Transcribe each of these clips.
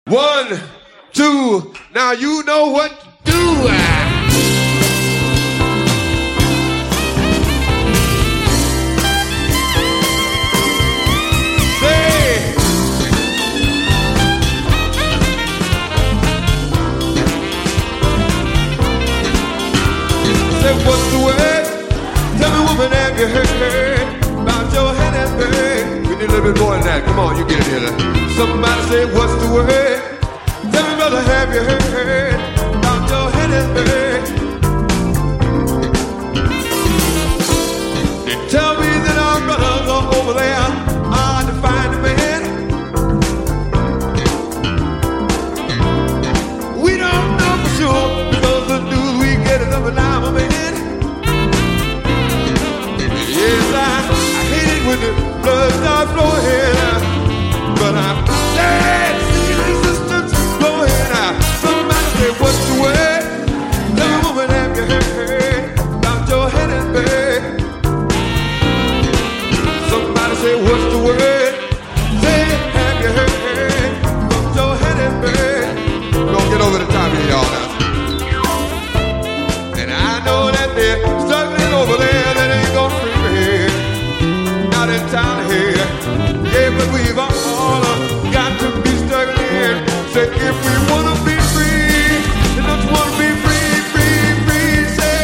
1, 2, now you know what to do. Say, what's the word? Tell me, woman, have you heard about your head and bird? We need a little bit more than that. Come on, you get it here. Somebody say, what's the word? Tell me, brother, have you heard about your head and bird? They tell me that our brothers are over there are to find a man. We don't know for sure because the news we get is of an arm man. Yes, I hate it when the blood starts flowing, but I'm glad seeing resistance blowing. Somebody say, what's the word? Tell me, woman, have you heard about your head and bed? Somebody say, what's the word? Say, have you heard about your head and bed? We're gonna get over the top of y'all now. And I know that they're struggling over there, that ain't gonna free me here, not in town here. Yeah, but we've all got to be struggling. Say, if we wanna be free, then let's wanna be free, free, free. Say,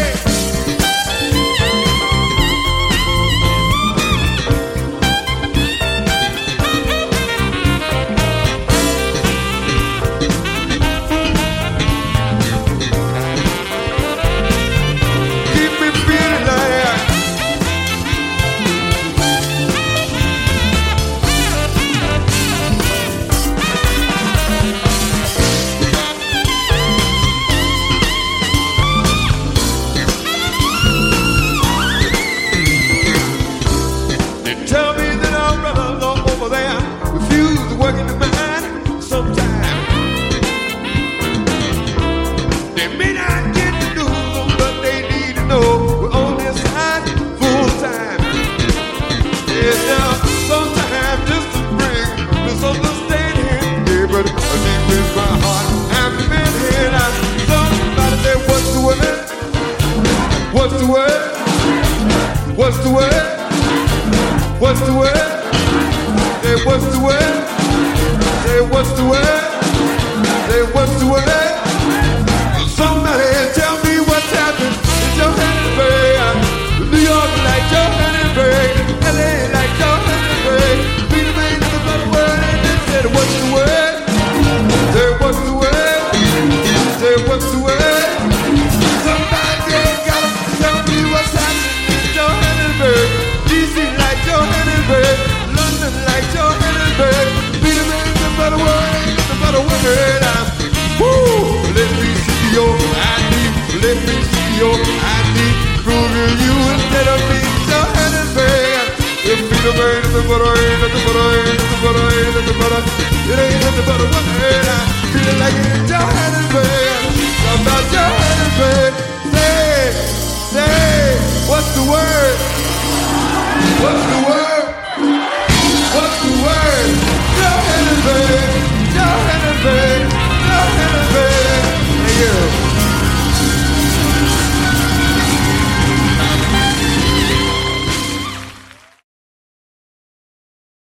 keep me feeling like that. They tell me that our brothers are over there refuse to work in the mine sometime. They may not get to do them, but they need to know we're on their side full time. Yes, now sometimes just to bring misunderstanding. Yeah, but deep in my heart, I'm been here now. Somebody say, what's the word? What's the word? What's the word? What's the word? Say, what's the word? Say, what's the word? Say, what's the word? Somebody tell me what's happened in Johannesburg. New York like Johannesburg. LA like Johannesburg. Be the man of the better word and then said, what's the word? Say, what's the word? Say, what's the word? Somebody gotta tell me what's happening in Johannesburg. DC like Johannesburg. London like Johannesburg. Be the man of the better word and the better word. Woo! Let me see your ID. Let me see your ID. Proving you instead of me, Johannesburg. If be the man of the better word, the better word, the better word, the better. It ain't the better word. Feeling like it in Johannesburg. About Johannesburg. Say, what's the word? What's the word? What's the word?